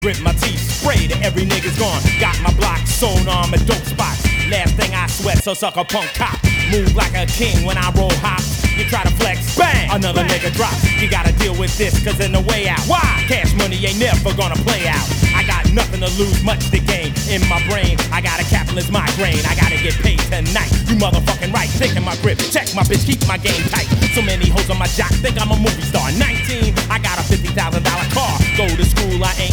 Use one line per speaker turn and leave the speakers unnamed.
Grit my teeth, spray to every nigga's gone. Got my block sewn on my dope spots. Last thing I sweat, so suck a punk cop. Move like a king when I roll hops. You try to flex, bang, another nigga drop. You gotta deal with this, cause in the way out. Why? Cash money ain't never gonna play out. I got nothing to lose, much to gain. In my brain, I got a capitalist migraine. I gotta get paid tonight. You motherfucking right, taking my grip. Check my bitch, keep my game tight. So many hoes on my jock, think I'm a movie star. 19, I got a $50,000 car. Go to school, I ain't